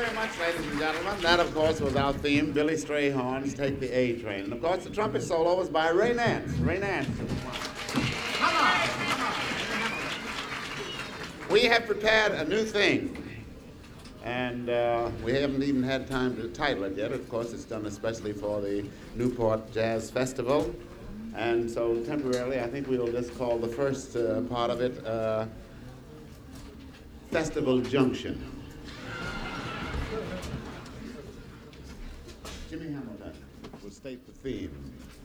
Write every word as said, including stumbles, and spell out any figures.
very much, ladies and gentlemen. That, of course, was our theme, Billy Strayhorn's Take the A Train. And, of course, the trumpet solo was by Ray Nance. Ray Nance. Come on, come on. We have prepared a new thing. And uh, we haven't even had time to title it yet. Of course, it's done especially for the Newport Jazz Festival. And so temporarily, I think we'll just call the first uh, part of it uh, Festival Junction. Jimmy Hamilton will state the theme.